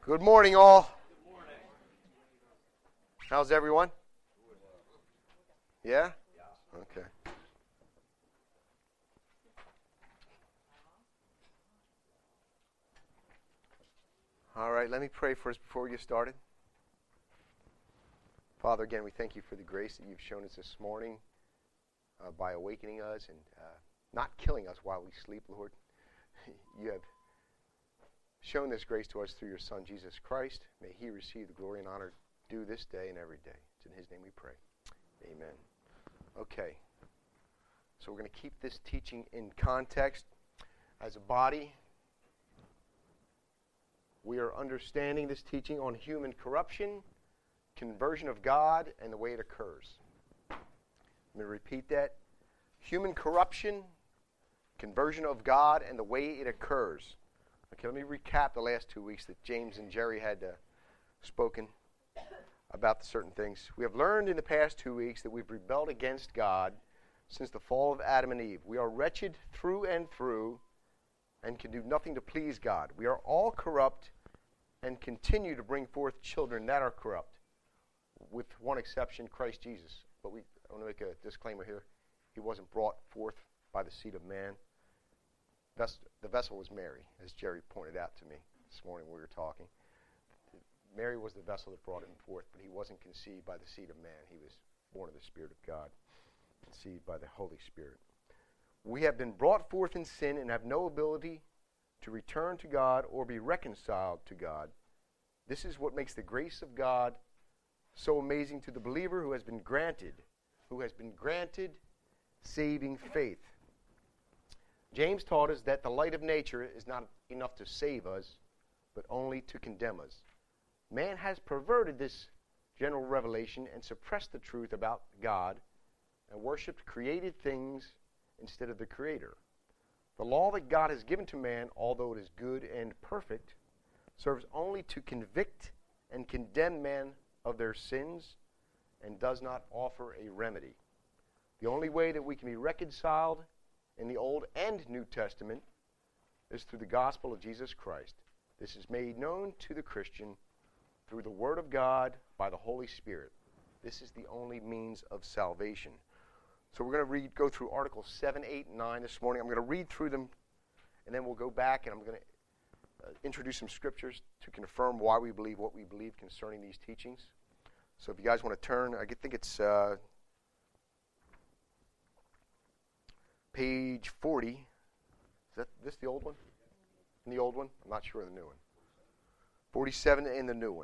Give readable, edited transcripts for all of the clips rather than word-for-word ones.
Good morning, all. Good morning. How's everyone? Yeah? Okay. All right, let me pray for us before we get started. Father, again, we thank you for the grace that you've shown us this morning by awakening us and not killing us while we sleep, Lord. You have shown this grace to us through your Son, Jesus Christ. May he receive the glory and honor due this day and every day. It's in his name we pray. Amen. Okay. So we're going to keep this teaching in context. As a body, we are understanding this teaching on human corruption, conversion of God, and the way it occurs. Let me repeat that. Human corruption, conversion of God, and the way it occurs. Okay, let me recap the last 2 weeks that James and Jerry had spoken about certain things. We have learned in the past 2 weeks that we've rebelled against God since the fall of Adam and Eve. We are wretched through and through and can do nothing to please God. We are all corrupt and continue to bring forth children that are corrupt, with one exception, Christ Jesus. But I want to make a disclaimer here. He wasn't brought forth by the seed of man. The vessel was Mary, as Jerry pointed out to me this morning when we were talking. Mary was the vessel that brought him forth, but he wasn't conceived by the seed of man. He was born of the Spirit of God, conceived by the Holy Spirit. We have been brought forth in sin and have no ability to return to God or be reconciled to God. This is what makes the grace of God so amazing to the believer who has been granted saving faith. James taught us that the light of nature is not enough to save us, but only to condemn us. Man has perverted this general revelation and suppressed the truth about God and worshipped created things instead of the Creator. The law that God has given to man, although it is good and perfect, serves only to convict and condemn man of their sins and does not offer a remedy. The only way that we can be reconciled in the Old and New Testament is through the gospel of Jesus Christ. This is made known to the Christian through the Word of God by the Holy Spirit. This is the only means of salvation. So we're going to go through Articles 7, 8, and 9 this morning. I'm going to read through them, and then we'll go back, and I'm going to introduce some scriptures to confirm why we believe what we believe concerning these teachings. So if you guys want to turn, I think it's page 40. Is this the old one? In the old one? I'm not sure of the new one. 47 in the new one.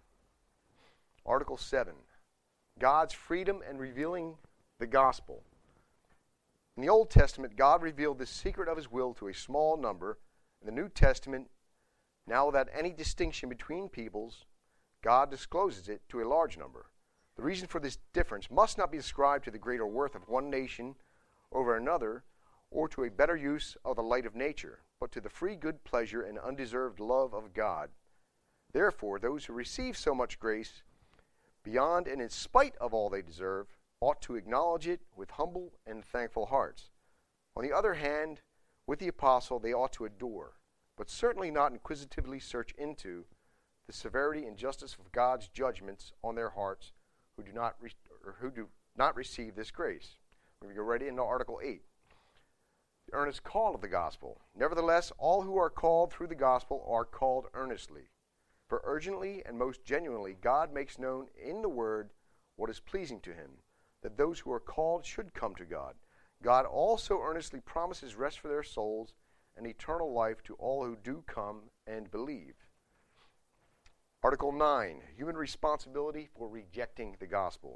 Article 7. God's freedom and revealing the gospel. In the Old Testament, God revealed the secret of his will to a small number. In the New Testament, now without any distinction between peoples, God discloses it to a large number. The reason for this difference must not be ascribed to the greater worth of one nation over another, or to a better use of the light of nature, but to the free good pleasure and undeserved love of God. Therefore, those who receive so much grace, beyond and in spite of all they deserve, ought to acknowledge it with humble and thankful hearts. On the other hand, with the apostle, they ought to adore, but certainly not inquisitively search into the severity and justice of God's judgments on their hearts who do not receive this grace. We're going to go right into Article 8. The earnest call of the gospel. Nevertheless, all who are called through the gospel are called earnestly. For urgently and most genuinely, God makes known in the word what is pleasing to him, that those who are called should come to God. God also earnestly promises rest for their souls and eternal life to all who do come and believe. Article 9. Human responsibility for rejecting the gospel.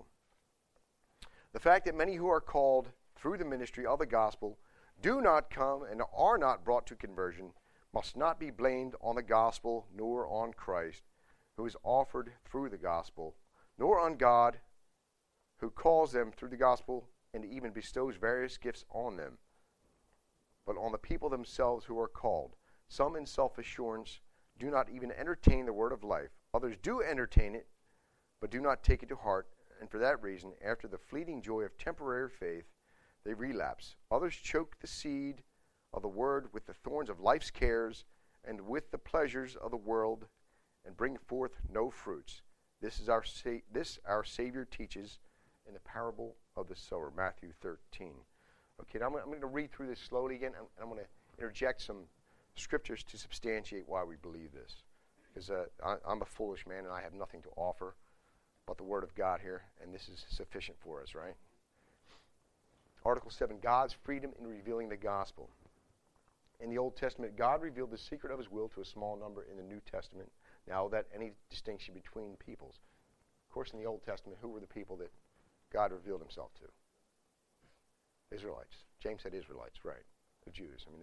The fact that many who are called through the ministry of the gospel do not come and are not brought to conversion must not be blamed on the gospel nor on Christ, who is offered through the gospel, nor on God, who calls them through the gospel and even bestows various gifts on them, but on the people themselves who are called. Some in self-assurance do not even entertain the word of life. Others do entertain it, but do not take it to heart, and for that reason, after the fleeting joy of temporary faith, they relapse. Others choke the seed of the word with the thorns of life's cares and with the pleasures of the world, and bring forth no fruits. This our Savior teaches in the parable of the sower, Matthew 13. Okay, now I'm going to read through this slowly again, and I'm going to interject some scriptures to substantiate why we believe this. Because I'm a foolish man, and I have nothing to offer but the Word of God here, and this is sufficient for us, right? Article 7, God's freedom in revealing the gospel. In the Old Testament, God revealed the secret of his will to a small number in the New Testament. Now, without any distinction between peoples. Of course, in the Old Testament, who were the people that God revealed himself to? Israelites. James said Israelites, right. The Jews. I mean,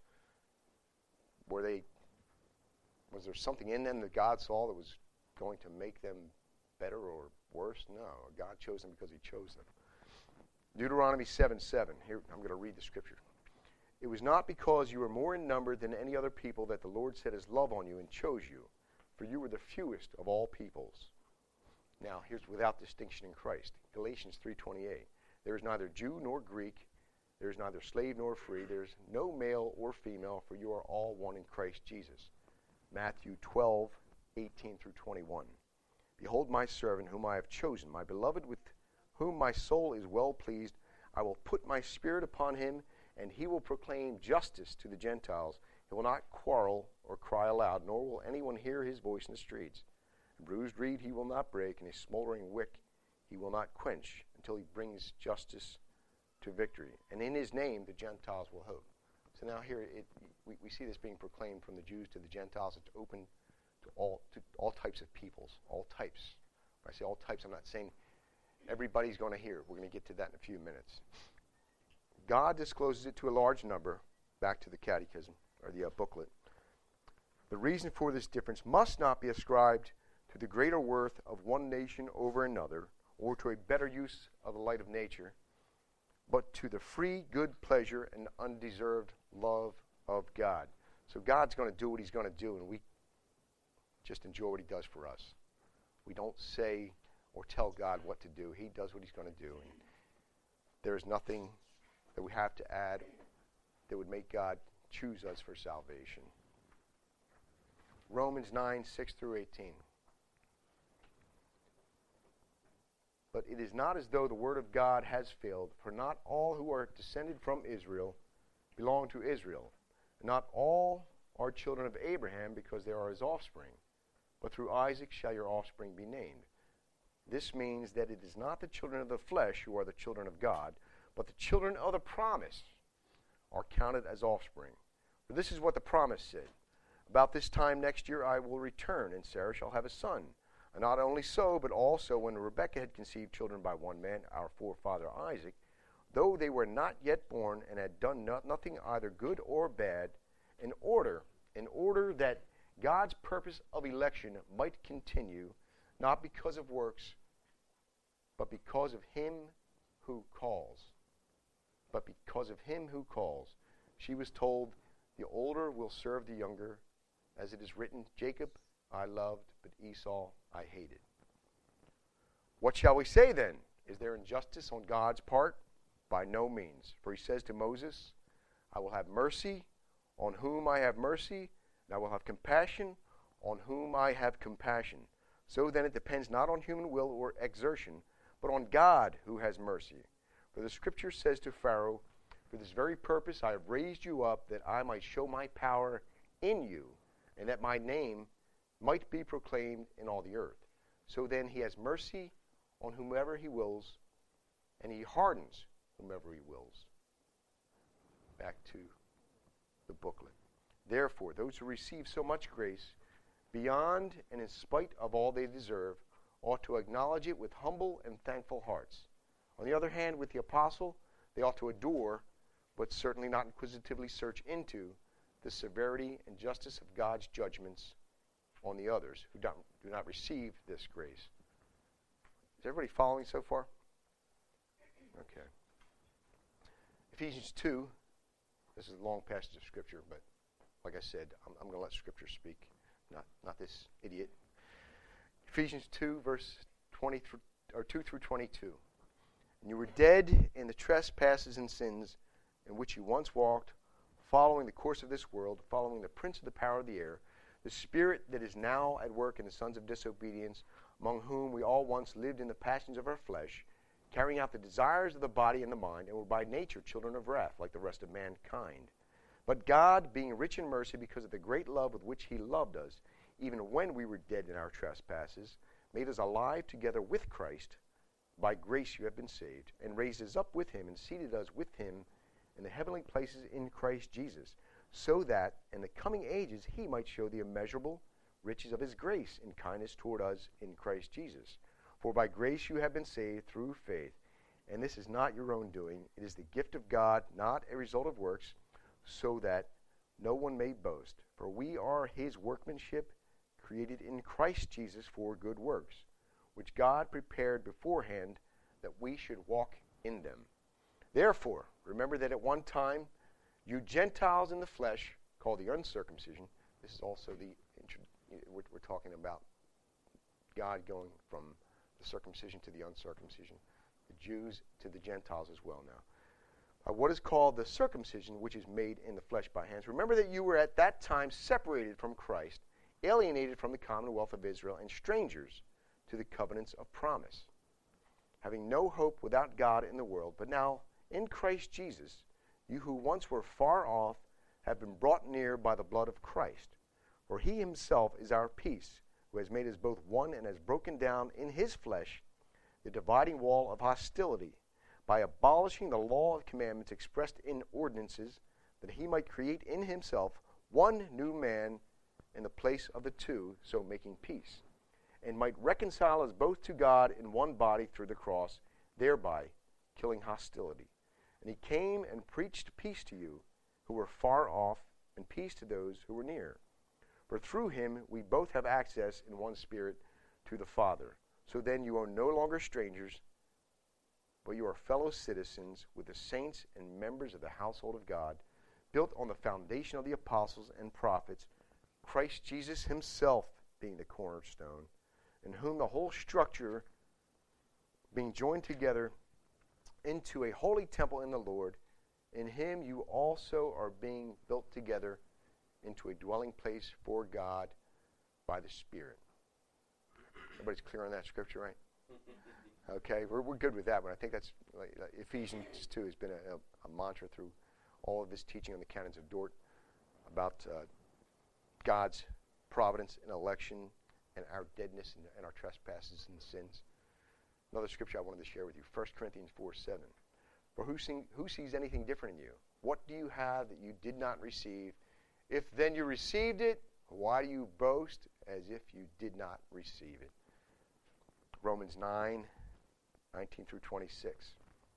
was there something in them that God saw that was going to make them better or worse? No. God chose them because he chose them. Deuteronomy 7:7. Here, I'm going to read the scripture. It was not because you were more in number than any other people that the Lord set his love on you and chose you, for you were the fewest of all peoples. Now, here's without distinction in Christ. Galatians 3:28. There is neither Jew nor Greek. There is neither slave nor free. There is no male or female, for you are all one in Christ Jesus. Matthew 12:18 through 21. Behold my servant whom I have chosen, my beloved with whom my soul is well pleased. I will put my spirit upon him, and he will proclaim justice to the Gentiles. He will not quarrel or cry aloud, nor will anyone hear his voice in the streets. A bruised reed he will not break, and a smoldering wick he will not quench, until he brings justice to victory. And in his name the Gentiles will hope. So now here we see this being proclaimed from the Jews to the Gentiles. It's open to all types of peoples, all types. When I say all types, I'm not saying everybody's going to hear. We're going to get to that in a few minutes. God discloses it to a large number, back to the catechism, or the booklet. The reason for this difference must not be ascribed to the greater worth of one nation over another, or to a better use of the light of nature, but to the free, good pleasure and undeserved love of God. So God's going to do what he's going to do, and we just enjoy what he does for us. We don't say or tell God what to do. He does what he's going to do. And there is nothing that we have to add that would make God choose us for salvation. Romans 9:6 through 18. But it is not as though the word of God has failed, for not all who are descended from Israel belong to Israel. And not all are children of Abraham because they are his offspring. But through Isaac shall your offspring be named. This means that it is not the children of the flesh who are the children of God, but the children of the promise are counted as offspring. For this is what the promise said. About this time next year I will return, and Sarah shall have a son. And not only so, but also when Rebekah had conceived children by one man, our forefather Isaac, though they were not yet born and had done nothing either good or bad, in order that God's purpose of election might continue, not because of works, but because of him who calls. But because of him who calls. She was told, the older will serve the younger, as it is written, Jacob I loved, but Esau I hated. What shall we say then? Is there injustice on God's part? By no means. For he says to Moses, I will have mercy on whom I have mercy, and I will have compassion on whom I have compassion. So then it depends not on human will or exertion, but on God who has mercy. For the scripture says to Pharaoh, for this very purpose I have raised you up, that I might show my power in you, and that my name might be proclaimed in all the earth. So then he has mercy on whomever he wills, and he hardens whomever he wills. Back to the booklet. Therefore, those who receive so much grace, beyond and in spite of all they deserve, ought to acknowledge it with humble and thankful hearts. On the other hand, with the apostle, they ought to adore, but certainly not inquisitively search into, the severity and justice of God's judgments on the others who do not receive this grace. Is everybody following so far? Okay. Ephesians 2. This is a long passage of Scripture, but like I said, I'm going to let Scripture speak, not this idiot. Ephesians 2, verse 2 through 22. And you were dead in the trespasses and sins in which you once walked, following the course of this world, following the prince of the power of the air, The Spirit that is now at work in the sons of disobedience, among whom we all once lived in the passions of our flesh, carrying out the desires of the body and the mind, and were by nature children of wrath, like the rest of mankind. But God, being rich in mercy because of the great love with which he loved us, even when we were dead in our trespasses, made us alive together with Christ. By grace you have been saved, and raised us up with him, and seated us with him in the heavenly places in Christ Jesus, so that in the coming ages he might show the immeasurable riches of his grace and kindness toward us in Christ Jesus. For by grace you have been saved through faith, and this is not your own doing. It is the gift of God, not a result of works, so that no one may boast. For we are his workmanship, created in Christ Jesus for good works, which God prepared beforehand that we should walk in them. Therefore, remember that at one time, you Gentiles in the flesh, called the uncircumcision, this is also we're talking about God going from the circumcision to the uncircumcision, the Jews to the Gentiles as well now. What is called the circumcision, which is made in the flesh by hands. Remember that you were at that time separated from Christ, alienated from the commonwealth of Israel, and strangers to the covenants of promise, having no hope without God in the world. But now, in Christ Jesus, you who once were far off have been brought near by the blood of Christ. For he himself is our peace, who has made us both one and has broken down in his flesh the dividing wall of hostility, by abolishing the law of commandments expressed in ordinances, that he might create in himself one new man in the place of the two, so making peace, and might reconcile us both to God in one body through the cross, thereby killing hostility. And he came and preached peace to you who were far off, and peace to those who were near. For through him we both have access in one Spirit to the Father. So then you are no longer strangers, but you are fellow citizens with the saints and members of the household of God, built on the foundation of the apostles and prophets, Christ Jesus himself being the cornerstone, in whom the whole structure, being joined together into a holy temple in the Lord, in him you also are being built together into a dwelling place for God by the Spirit. Everybody's clear on that scripture, right? Okay, we're good with that one. I think that's Ephesians 2 has been a mantra through all of this teaching on the canons of Dort about God's providence and election and our deadness and our trespasses and sins. Another scripture I wanted to share with you, 1 Corinthians 4:7. For who sees anything different in you? What do you have that you did not receive? If then you received it, why do you boast as if you did not receive it? Romans 9:19 through 26.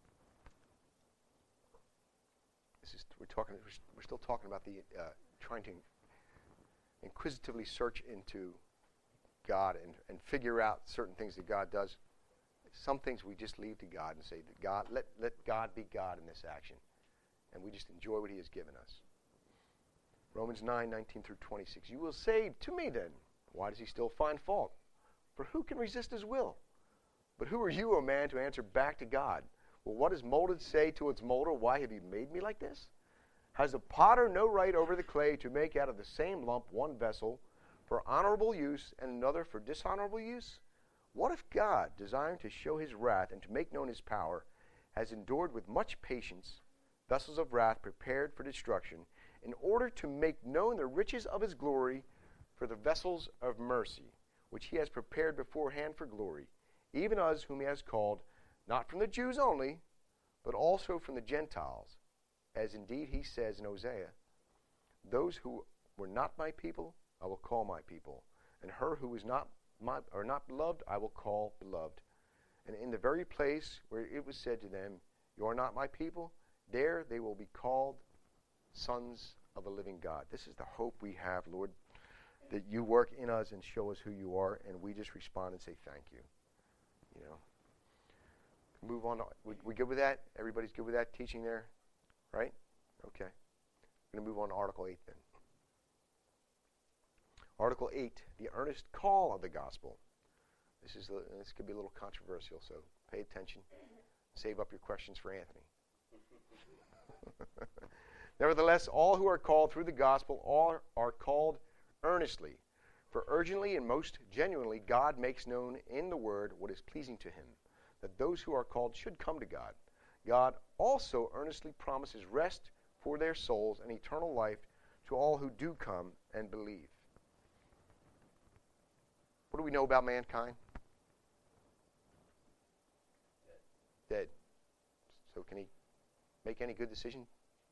We're still talking about the trying to inquisitively search into God and figure out certain things that God does. Some things we just leave to God and say that God, let God be God in this action, and we just enjoy what he has given us. Romans 9:19 through 26. You will say to me then, why does he still find fault? For who can resist his will? But who are you, O man, to answer back to God? Well, what does molded say to its molder? Why have you made me like this? Has the potter no right over the clay to make out of the same lump one vessel for honorable use and another for dishonorable use? What if God, desiring to show his wrath and to make known his power, has endured with much patience vessels of wrath prepared for destruction, in order to make known the riches of his glory for the vessels of mercy, which he has prepared beforehand for glory, even us whom he has called, not from the Jews only, but also from the Gentiles, as indeed he says in Hosea, those who were not my people, I will call my people, and her who is not beloved, I will call beloved. And in the very place where it was said to them, you are not my people, there they will be called sons of the living God. This is the hope we have, Lord, that you work in us and show us who you are, and we just respond and say thank you. You know. Move on. We good with that? Everybody's good with that teaching there? Right? Okay. We're going to move on to Article 8 then. Article 8, the earnest call of the gospel. This could be a little controversial, so pay attention. Save up your questions for Anthony. Nevertheless, all who are called through the gospel are called earnestly. For urgently and most genuinely God makes known in the word what is pleasing to him, that those who are called should come to God. God also earnestly promises rest for their souls and eternal life to all who do come and believe. What do we know about mankind? Dead. So can he make any good decision?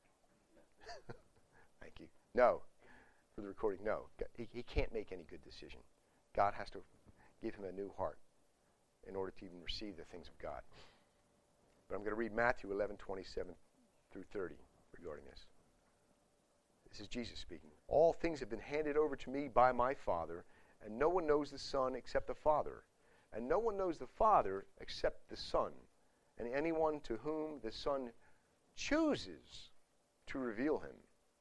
Thank you. No. For the recording, no. He can't make any good decision. God has to give him a new heart in order to even receive the things of God. But I'm going to read Matthew 11:27 through 30 regarding this. This is Jesus speaking. All things have been handed over to me by my Father, and no one knows the Son except the Father, and no one knows the Father except the Son, and anyone to whom the Son chooses to reveal him.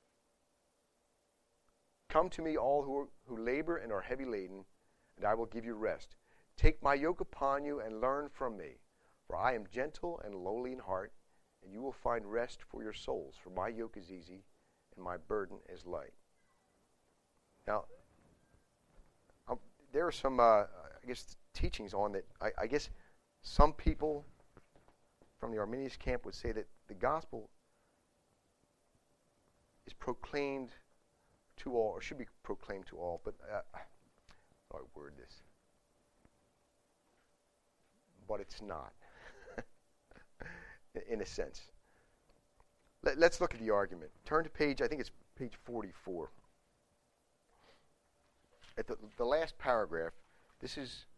Come to me, all who labor and are heavy laden, and I will give you rest. Take my yoke upon you and learn from me, for I am gentle and lowly in heart, and you will find rest for your souls. For my yoke is easy, and my burden is light. Now, there are some, teachings on that. I guess some people from the Arminian camp would say that the gospel is proclaimed to all, or should be proclaimed to all, but how do I word this? But it's not, in a sense. Let's look at the argument. Turn to page 44. At the last paragraph, this is,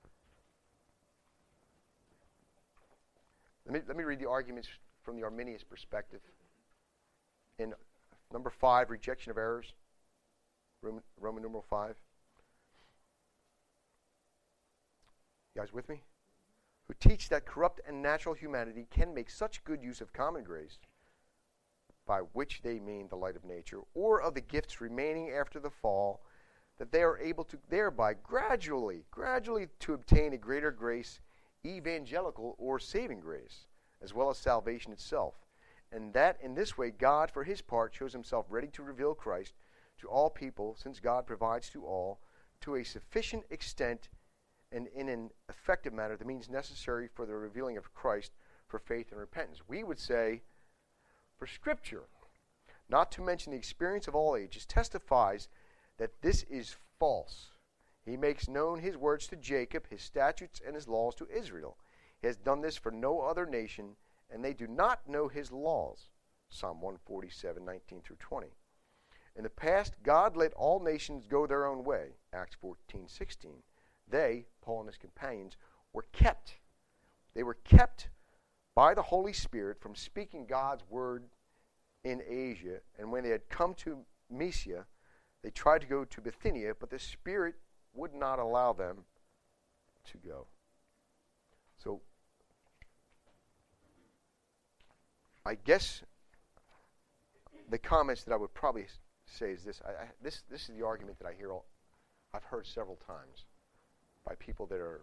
let me read the arguments from the Arminian perspective. In number 5, rejection of errors. Roman numeral 5. You guys with me? Who teach that corrupt and natural humanity can make such good use of common grace, by which they mean the light of nature, or of the gifts remaining after the fall, that they are able to thereby gradually to obtain a greater grace, evangelical or saving grace, as well as salvation itself. And that in this way God, for his part, shows himself ready to reveal Christ to all people, since God provides to all, to a sufficient extent and in an effective manner, the means necessary for the revealing of Christ for faith and repentance. We would say, for Scripture, not to mention the experience of all ages, testifies that this is false. He makes known his words to Jacob, his statutes and his laws to Israel. He has done this for no other nation, and they do not know his laws. Psalm 147, 19 through 20. In the past, God let all nations go their own way. Acts 14:16. They, Paul and his companions, were kept. They were kept by the Holy Spirit from speaking God's word in Asia. And when they had come to Mysia, they tried to go to Bithynia, but the Spirit would not allow them to go. So, I guess the comments that I would probably say is this. This is the argument that I've heard several times by people that are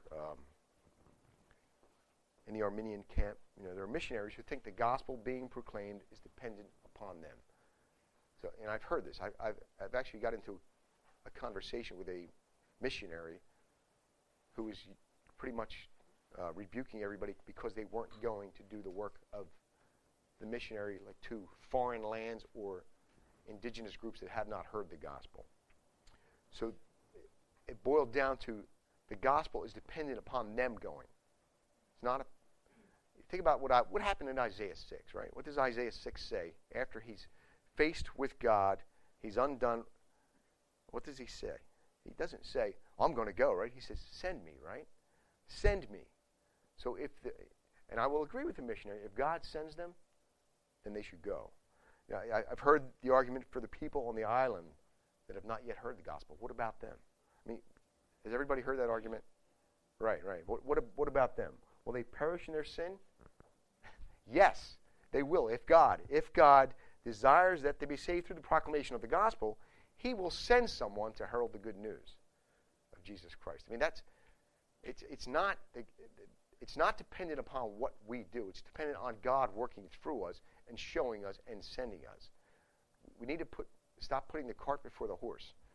in the Arminian camp. There are missionaries who think the gospel being proclaimed is dependent upon them. So, and I've heard this. I've actually got into a conversation with a missionary who was pretty much rebuking everybody because they weren't going to do the work of the missionary, like to foreign lands or indigenous groups that had not heard the gospel. So it boiled down to the gospel is dependent upon them going. It's not think about what happened in Isaiah 6, right? What does Isaiah 6 say? After he's faced with God, he's undone. What does he say? He doesn't say, I'm going to go, right? He says, send me, right? Send me. So and I will agree with the missionary, if God sends them, then they should go. Now, I've heard the argument for the people on the island that have not yet heard the gospel. What about them? I mean, has everybody heard that argument? Right. What about them? Will they perish in their sin? Yes, they will. If God desires that they be saved through the proclamation of the gospel, he will send someone to herald the good news of Jesus Christ. I mean, it's not dependent upon what we do. It's dependent on God working through us and showing us and sending us. We need to stop putting the cart before the horse.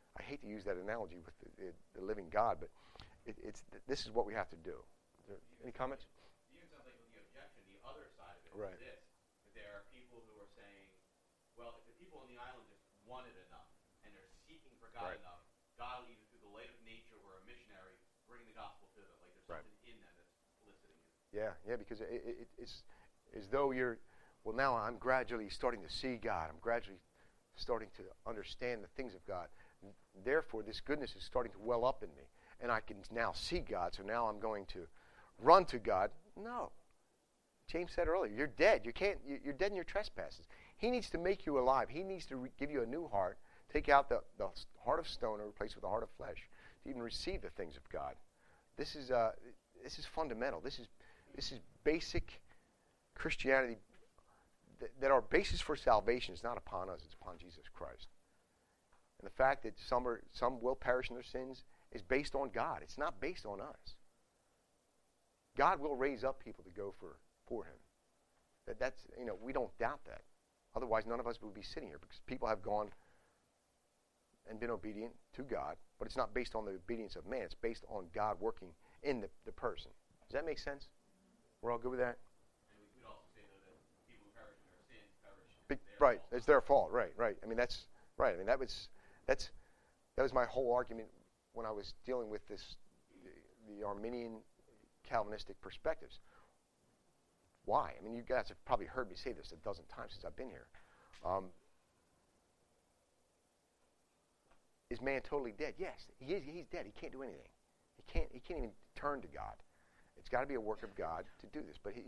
I hate to use that analogy with the living God, but this is what we have to do. Any comments? Even sounds like with the objection, the other side of it Right. is this. That there are people who are saying, well, if the people on the island just wanted enough, and they're seeking for God Right. enough, God will either through the light of nature or a missionary bring the gospel to them. Like there's Right. something in them that's eliciting it. Yeah, because it's as though well, now I'm gradually starting to see God. I'm gradually starting to understand the things of God. Therefore, this goodness is starting to well up in me. And I can now see God, so now I'm going to run to God. No. James said earlier, you're dead. You're dead in your trespasses. He needs to make you alive. He needs to give you a new heart, take out the heart of stone and replace it with a heart of flesh to even receive the things of God. This is fundamental. This is basic Christianity. That our basis for salvation is not upon us, it's upon Jesus Christ. And the fact that some will perish in their sins is based on God. It's not based on us. God will raise up people to go for him. That's we don't doubt that. Otherwise, none of us would be sitting here because people have gone and been obedient to God, but it's not based on the obedience of man. It's based on God working in the person. Does that make sense? We're all good with that? And we could also say, though, that people who perish in their sins perish. Right, it's their fault. Right. I mean, that's right. I mean, that was my whole argument when I was dealing with the Arminian Calvinistic perspectives. Why? I mean, you guys have probably heard me say this a dozen times since I've been here. Is man totally dead? Yes, he is. He's dead. He can't do anything. He can't even turn to God. It's got to be a work of God to do this. But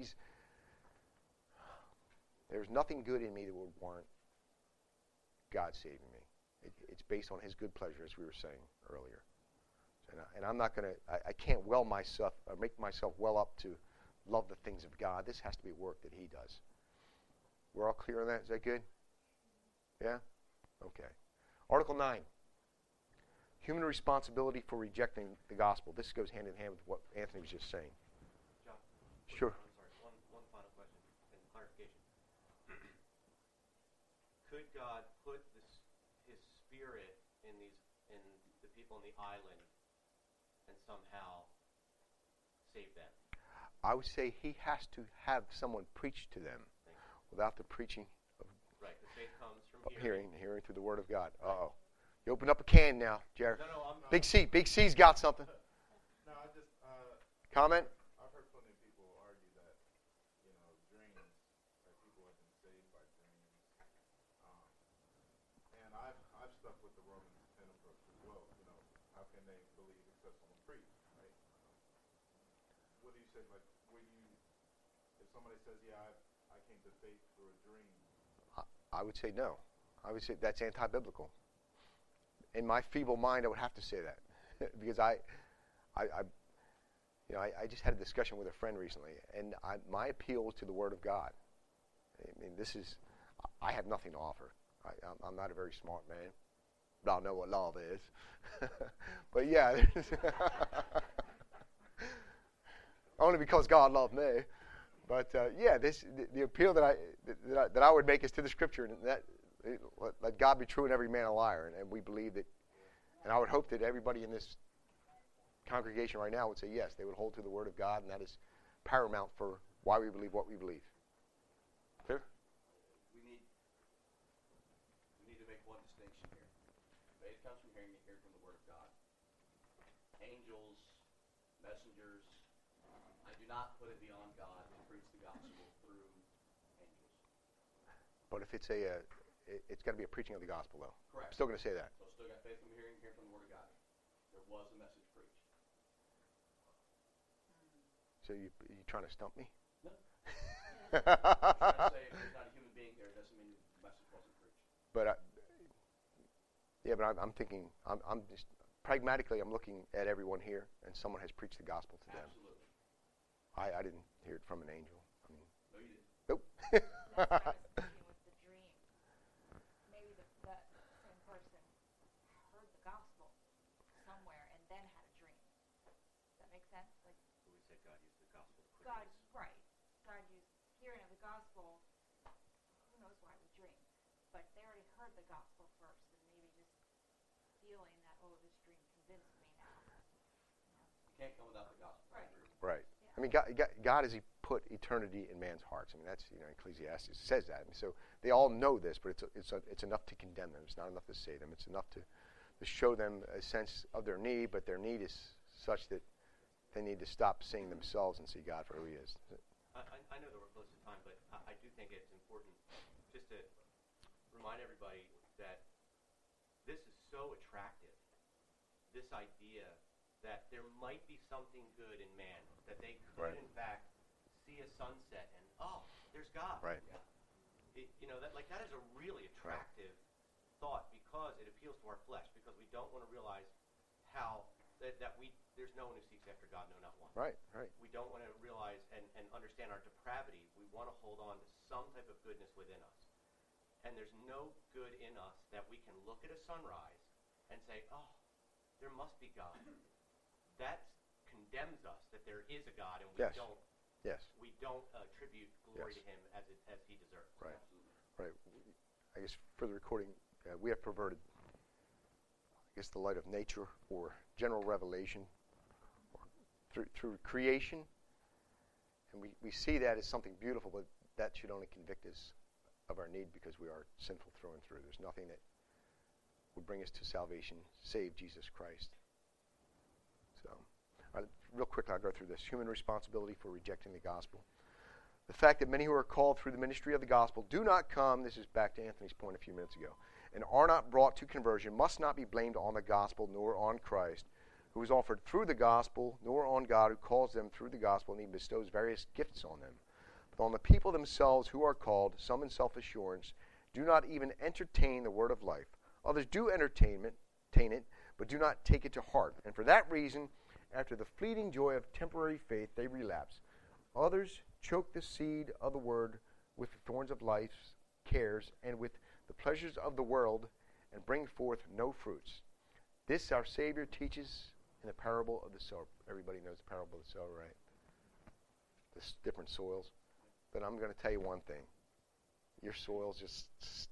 there's nothing good in me that would warrant God saving me. It's based on His good pleasure, as we were saying earlier. And I'm not going to. I can't well myself or make myself well up to love the things of God. This has to be work that He does. We're all clear on that? Is that good? Yeah? Okay. Article 9. Human responsibility for rejecting the gospel. This goes hand in hand with what Anthony was just saying. John? Sure. I'm sorry. One final question and clarification. Could God put His Spirit in the people on the island and somehow save them? I would say He has to have someone preach to them without the preaching of right. The faith comes from hearing through the Word of God. Uh-oh. You open up a can now, Jared. No, Big C's got something. No, I just Comment? I've heard plenty of people argue that dreams, that people have been saved by dreams, and I've stuck with the Romans 10 approach as well. How can they believe except someone preach, right? What do you say? Like, if somebody says, "Yeah, I came to faith through a dream," I would say no. I would say that's anti-biblical. In my feeble mind, I would have to say that because I just had a discussion with a friend recently, and my appeal is to the Word of God. I mean, I have nothing to offer. I'm not a very smart man, but I know what love is. But yeah, only because God loved me. But yeah, the appeal that I would make is to the Scripture, and that. Let God be true and every man a liar. And we believe that, and I would hope that everybody in this congregation right now would say yes, they would hold to the Word of God, and that is paramount for why we believe what we believe. Clear? We need to make one distinction here. Faith comes from hearing from the Word of God. Angels, messengers, I do not put it beyond God to preach the gospel through angels. But if it's it's got to be a preaching of the gospel, though. Correct. I'm still going to say that. So still got faith from hearing from the Word of God. There was a message preached. So you trying to stump me? No. I'm trying to say if there's not a human being there, it doesn't mean the message wasn't preached. But I'm thinking, I'm just pragmatically, I'm looking at everyone here, and someone has preached the gospel to them. Absolutely. I didn't hear it from an angel. I mean, No, you didn't. nope. That's what I was thinking with the dream. Maybe that same person heard the gospel somewhere and then had a dream. Does that make sense? Like So we said God used the gospel to God, quicken us. right? God used hearing of the gospel. Who knows why we dream? But they already heard the gospel first, and maybe just feeling that, oh, this dream convinced me now. You can't come without the gospel. Right. Right. Yeah. I mean, God has put eternity in man's hearts. I mean, that's, Ecclesiastes says that. And so they all know this, but it's enough to condemn them. It's not enough to save them. It's enough to show them a sense of their need, but their need is such that they need to stop seeing themselves and see God for who He is. I know that we're close to time, but I do think it's important just to remind everybody that this is so attractive, this idea that there might be something good in man, that they could, Right. in fact, see a sunset and, oh, there's God. Right. Yeah. That is a really attractive thought because it appeals to our flesh, because we don't want to realize how there's no one who seeks after God, no, not one. Right, right. We don't want to realize and understand our depravity. We want to hold on to some type of goodness within us. And there's no good in us that we can look at a sunrise and say, oh, there must be God. That condemns us that there is a God, and we Yes. don't Yes. we don't attribute glory Yes. to Him as He deserves. Right. Right. I guess for the recording, we have perverted, the light of nature or general revelation or through creation. And we see that as something beautiful, but that should only convict us of our need because we are sinful through and through. There's nothing that would bring us to salvation save Jesus Christ. So, real quickly, I'll go through this. Human responsibility for rejecting the gospel. The fact that many who are called through the ministry of the gospel do not come, this is back to Anthony's point a few minutes ago, and are not brought to conversion must not be blamed on the gospel nor on Christ, who is offered through the gospel, nor on God who calls them through the gospel and He bestows various gifts on them. But on the people themselves who are called, some in self-assurance, do not even entertain the word of life. Others do entertain it, but do not take it to heart. And for that reason, after the fleeting joy of temporary faith, they relapse. Others choke the seed of the word with the thorns of life's cares and with the pleasures of the world and bring forth no fruits. This our Savior teaches in the parable of the sower. Everybody knows the parable of the sower, right? The different soils. But I'm going to tell you one thing. Your soil's just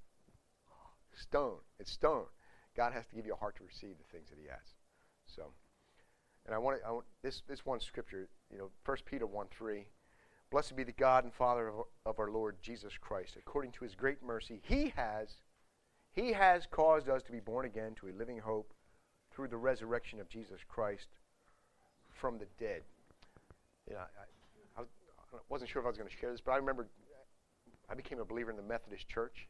stone. It's stone. God has to give you a heart to receive the things that He has. So, and I want this one scripture, 1 Peter 1:3. Blessed be the God and Father of our Lord Jesus Christ. According to His great mercy, He has caused us to be born again to a living hope through the resurrection of Jesus Christ from the dead. I wasn't sure if I was going to share this, but I remember I became a believer in the Methodist Church.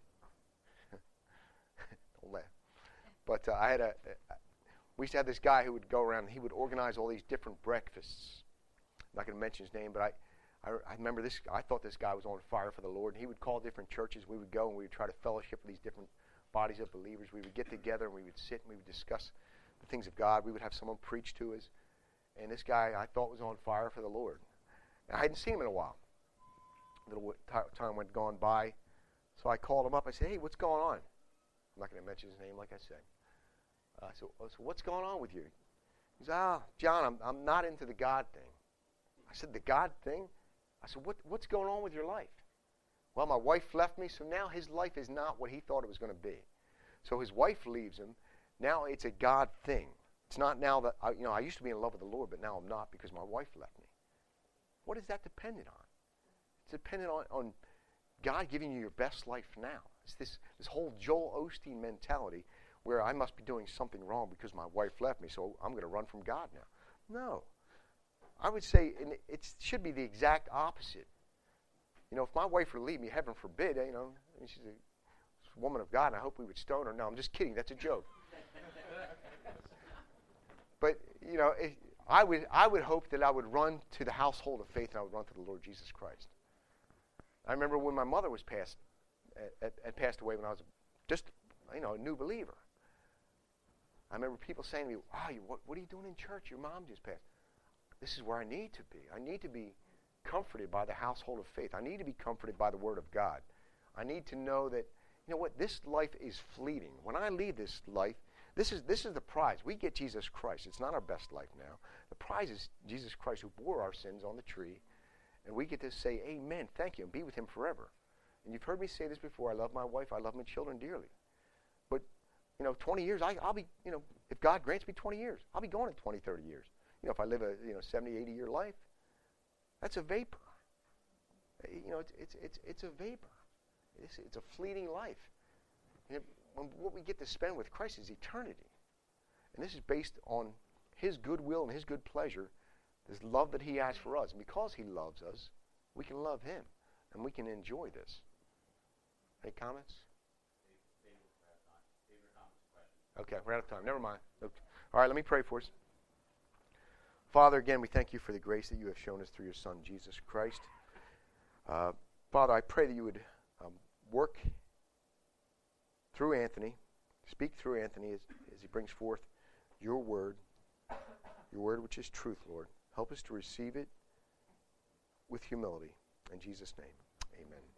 Don't laugh. But we used to have this guy who would go around and he would organize all these different breakfasts. I'm not going to mention his name, but I remember this. I thought this guy was on fire for the Lord. And he would call different churches. We would go and we would try to fellowship with these different bodies of believers. We would get together and we would sit and we would discuss the things of God. We would have someone preach to us. And this guy I thought was on fire for the Lord. And I hadn't seen him in a while. A little time went gone by. So I called him up. I said, hey, what's going on? I'm not going to mention his name like I said. So what's going on with you? He said, John, I'm not into the God thing. I said, the God thing? I said, what's going on with your life? Well, my wife left me, so now his life is not what he thought it was going to be. So his wife leaves him. Now it's a God thing. It's not now that, I used to be in love with the Lord, but now I'm not because my wife left me. What is that dependent on? It's dependent on God giving you your best life now. It's this whole Joel Osteen mentality where I must be doing something wrong because my wife left me, so I'm going to run from God now. No. I would say it should be the exact opposite. If my wife were to leave me, heaven forbid, she's a woman of God, and I hope we would stone her. No, I'm just kidding. That's a joke. But, I would hope that I would run to the household of faith and I would run to the Lord Jesus Christ. I remember when my mother was passed away when I was just, a new believer. I remember people saying to me, wow, what are you doing in church? Your mom just passed. This is where I need to be. I need to be comforted by the household of faith. I need to be comforted by the Word of God. I need to know that, this life is fleeting. When I leave this life, this is the prize. We get Jesus Christ. It's not our best life now. The prize is Jesus Christ who bore our sins on the tree. And we get to say, amen, thank you, and be with Him forever. And you've heard me say this before. I love my wife. I love my children dearly. But 20 years, I'll be, if God grants me 20 years, I'll be going in 20, 30 years. If I live a 70, 80-year life, that's a vapor. It's a vapor. It's a fleeting life. What we get to spend with Christ is eternity. And this is based on His goodwill and His good pleasure, this love that He has for us. And because He loves us, we can love Him. And we can enjoy this. Any comments? Okay, we're out of time. Never mind. Okay. All right, let me pray for us. Father, again, we thank you for the grace that you have shown us through your Son, Jesus Christ. Father, I pray that you would work through Anthony, speak through Anthony as he brings forth your word which is truth, Lord. Help us to receive it with humility. In Jesus' name, amen.